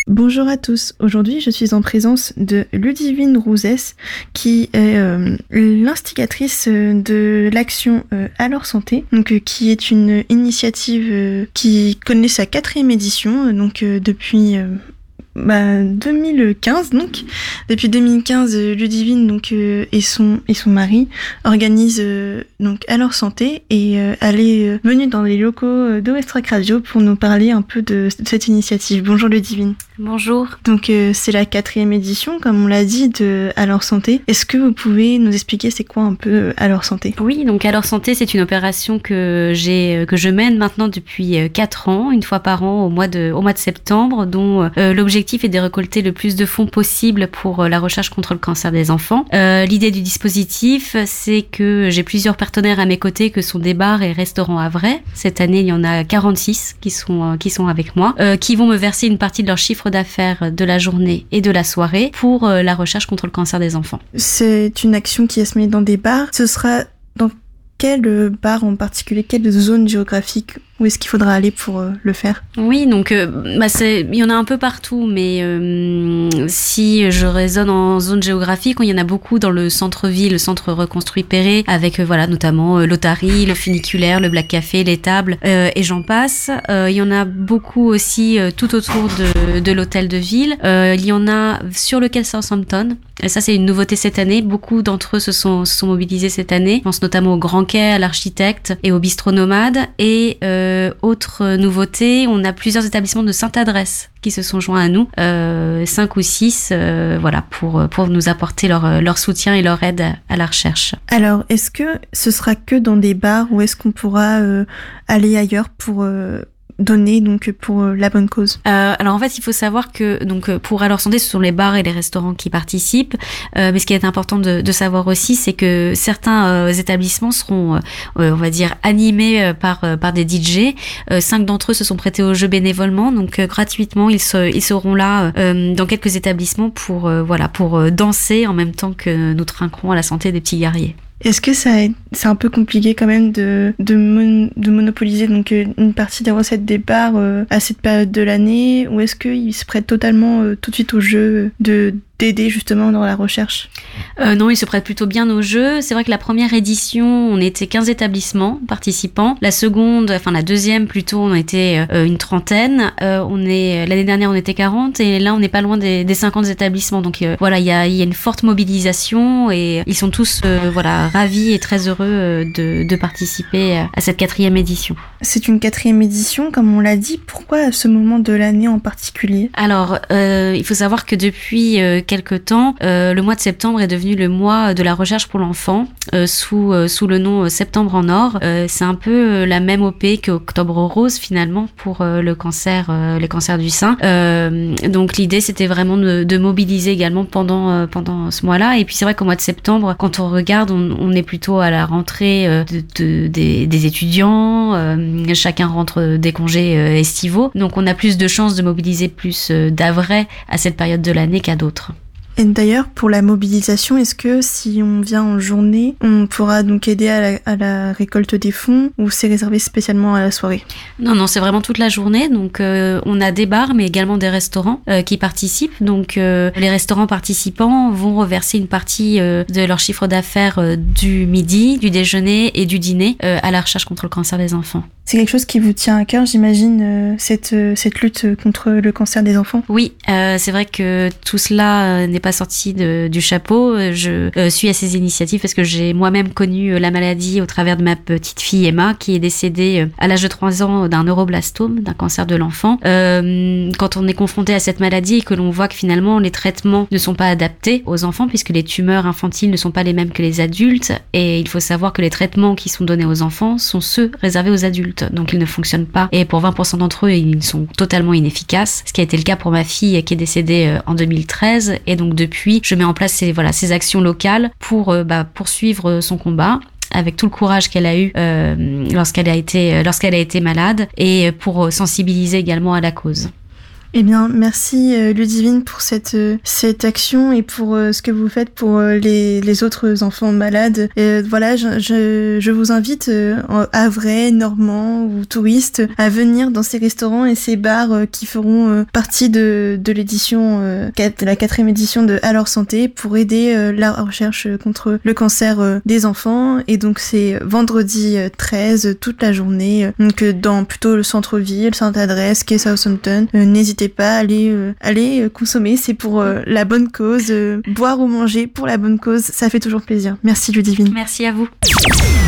Bonjour à tous, aujourd'hui je suis en présence de Ludivine Rouzès qui est l'instigatrice de l'action Alors Santé, qui est une initiative qui connaît sa 4e édition depuis 2015 Depuis 2015, Ludivine et son mari organisent Alors Santé et elle est venue dans les locaux d'Oestrac Radio pour nous parler un peu de cette initiative. Bonjour Ludivine. Bonjour. C'est la 4e édition, comme on l'a dit, de Alors Santé. Est-ce que vous pouvez nous expliquer c'est quoi un peu Alors Santé ? Oui, Alors Santé, c'est une opération que je mène maintenant depuis 4 ans, une fois par an au mois de septembre, dont l'objectif est de récolter le plus de fonds possible pour la recherche contre le cancer des enfants. L'idée du dispositif, c'est que j'ai plusieurs partenaires à mes côtés que sont des bars et restaurants havrais. Cette année, il y en a 46 qui sont avec moi, qui vont me verser une partie de leur chiffre d'affaires de la journée et de la soirée pour la recherche contre le cancer des enfants. C'est une action qui est menée dans des bars. Ce sera dans quel bar en particulier, quelle zone géographique, où est-ce qu'il faudra aller pour le faire ? Oui, il y en a un peu partout, mais si je raisonne en zone géographique, il y en a beaucoup dans le centre-ville, le centre reconstruit Perret, avec notamment l'Otari, le funiculaire, le Black Café, les tables, et j'en passe. Il y en a beaucoup aussi tout autour de l'hôtel de ville. Il y en a sur le quai Southampton, et ça c'est une nouveauté cette année. Beaucoup d'entre eux se sont mobilisés cette année. Je pense notamment au Grand Quai, à l'Architecte et au Bistrot Nomade. Et autre nouveauté, on a plusieurs établissements de Sainte-Adresse qui se sont joints à nous, 5 ou 6, pour nous apporter leur soutien et leur aide à la recherche. Alors, est-ce que ce sera que dans des bars ou est-ce qu'on pourra aller ailleurs pour donner pour la bonne cause? Alors en fait, il faut savoir que pour Alors Santé, ce sont les bars et les restaurants qui participent. Mais ce qui est important de savoir aussi, c'est que certains établissements seront, on va dire, animés par des DJ. 5 d'entre eux se sont prêtés au jeu bénévolement, donc gratuitement, ils seront là dans quelques établissements pour danser en même temps que nous trinquerons à la santé des petits guerriers. Est-ce que c'est un peu compliqué quand même de monopoliser une partie des recettes des bars à cette période de l'année, ou est-ce qu'ils se prêtent totalement tout de suite au jeu d'aider justement dans la recherche? Non, ils se prêtent plutôt bien au jeu. C'est vrai que la première édition, on était 15 établissements participants. La deuxième plutôt, on était une trentaine. L'année dernière, on était 40 et là, on n'est pas loin des 50 établissements. Donc il y a une forte mobilisation et ils sont tous ravis et très heureux de participer à cette 4e édition. C'est une 4e édition, comme on l'a dit. Pourquoi à ce moment de l'année en particulier? Alors, il faut savoir que depuis quelque temps, le mois de septembre est devenu le mois de la recherche pour l'enfant, sous le nom Septembre en Or. C'est un peu la même OP qu'Octobre Rose finalement pour les cancers du sein. Donc l'idée c'était vraiment de mobiliser également pendant ce mois-là. Et puis c'est vrai qu'au mois de septembre, quand on regarde, on est plutôt à la rentrée des étudiants. Chacun rentre des congés estivaux, donc on a plus de chances de mobiliser plus d'havrais à cette période de l'année qu'à d'autres. Et d'ailleurs, pour la mobilisation, est-ce que si on vient en journée, on pourra donc aider à la récolte des fonds, ou c'est réservé spécialement à la soirée? Non, c'est vraiment toute la journée. Donc, on a des bars, mais également des restaurants qui participent. Donc, les restaurants participants vont reverser une partie de leur chiffre d'affaires du midi, du déjeuner et du dîner à la recherche contre le cancer des enfants. C'est quelque chose qui vous tient à cœur, j'imagine, cette lutte contre le cancer des enfants? Oui, c'est vrai que tout cela n'est pas sorti du chapeau. Je suis à ces initiatives parce que j'ai moi-même connu la maladie au travers de ma petite fille Emma, qui est décédée à l'âge de 3 ans d'un neuroblastome, d'un cancer de l'enfant. Quand on est confronté à cette maladie et que l'on voit que finalement les traitements ne sont pas adaptés aux enfants, puisque les tumeurs infantiles ne sont pas les mêmes que les adultes, et il faut savoir que les traitements qui sont donnés aux enfants sont ceux réservés aux adultes. Donc ils ne fonctionnent pas, et pour 20% d'entre eux ils sont totalement inefficaces, ce qui a été le cas pour ma fille qui est décédée en 2013. Et donc depuis, je mets en place ces actions locales pour poursuivre son combat avec tout le courage qu'elle a eu lorsqu'elle a été malade, et pour sensibiliser également à la cause. Eh bien, merci Ludivine pour cette action et pour ce que vous faites pour les autres enfants malades. Voilà, je vous invite Havrais, Normands ou touristes à venir dans ces restaurants et ces bars qui feront partie de l'édition, de la 4e édition de À leur santé pour aider la recherche contre le cancer des enfants. Et donc c'est vendredi 13 toute la journée, donc dans plutôt le centre-ville, Sainte-Adresse, quai Southampton. N'hésitez pas à aller consommer, c'est pour la bonne cause, boire ou manger pour la bonne cause, ça fait toujours plaisir. Merci Ludivine. Merci à vous.